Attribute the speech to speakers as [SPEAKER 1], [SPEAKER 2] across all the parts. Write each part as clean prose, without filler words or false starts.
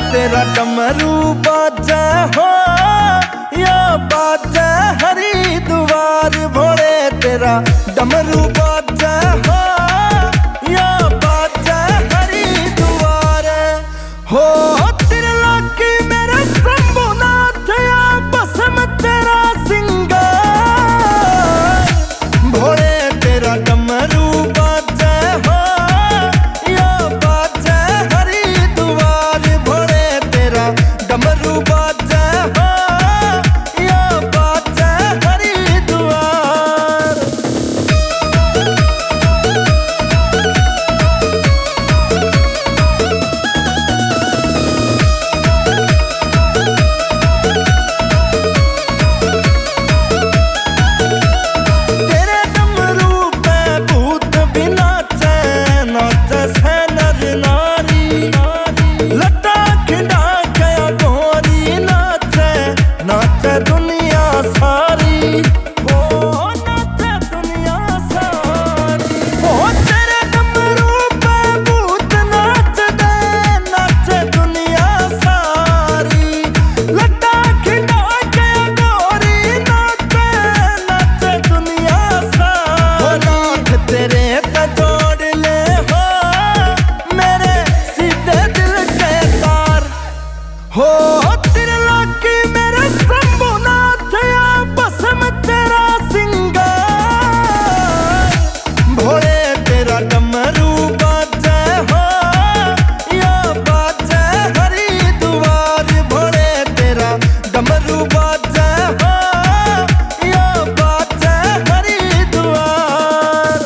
[SPEAKER 1] तेरा डमरू बाजे हो या बाजे हरिद्वार भोले तेरा डमरू बाजे हो या बाजे हरिद्वार हो त्रिलोकी मेरे शंभुनाथ या बसम तेरा सिंगार भोले तेरा डमरू बाजे हो या बाजे हरिद्वार भोले तेरा डमरू बाजे हो या बाजे हरिद्वार। तेरे डमरू पे भूत भी नाचे नाचे से नर नारी लटा खिंडा गया गोरी नाचे नाचे दुनिया सारी ओ नाचे दुनिया सारी ओ तेरे डमरू पे भूत नाच दे नाचे दुनिया सारी लटा खिंडा गया गोरी नाचे नाचे दुनिया सारी नाथ तेरे पे जोड़ ले हो मेरे सीधे दिल के तार हो त्रिलोकी मेरे शंभुनाथ या बसम तेरा सिंगार भोले तेरा डमरू बाजे हो या बाजे हरिद्वार भोले तेरा डमरू बाजे हो या बाजे हरिद्वार।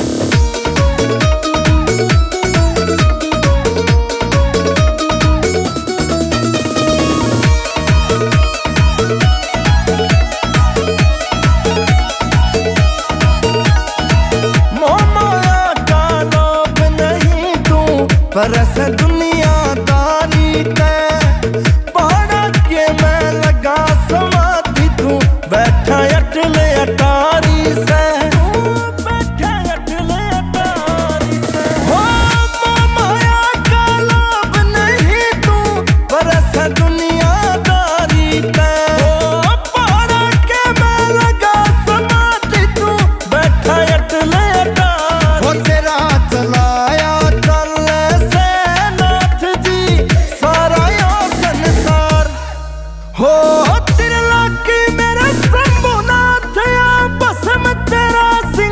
[SPEAKER 1] मोह माया का लोभ नहीं तू परस दुनियादारी ते पहाड़ा के मैं लगा समाधि तू बैठा अटले अटारी से बैठा अटले अटारी से हो मोह माया का लोभ नहीं तू परस दुनियादारी ते पहाड़ा के मैं लगा समाधि तू बैठा अटले अटारी हो तेरा चलाया चल से नाथ जी सारा यो संसार हो त्रिलोकी मेरे शंभुनाथ या बसम तेरा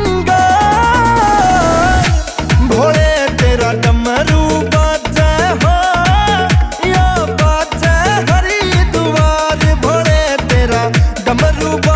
[SPEAKER 1] सिंगार भोले तेरा डमरू बाजे हो या बाजे हरिद्वार भोले तेरा डमरू